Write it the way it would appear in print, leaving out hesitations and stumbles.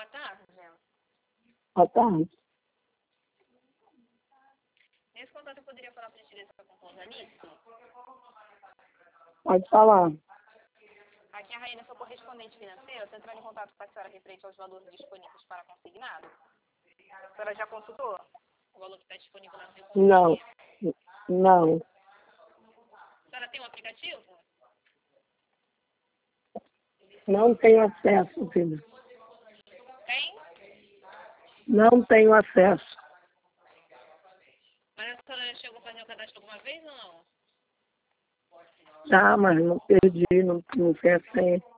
boa tarde. Boa tarde. Nesse contato eu poderia falar para a direção com o Janice? Pode falar. Aqui é a Raína, sou correspondente financeira. Estou entrando em contato com a senhora referente aos valores disponíveis para consignado. A senhora já consultou o valor que está disponível na sua conta? Não. Não. A senhora tem um aplicativo? Não tenho acesso, filho. Tem? Não tenho acesso. Mas a senhora já chegou a fazer o cadastro alguma vez ou não? Já, mas não perdi, não sei a senha.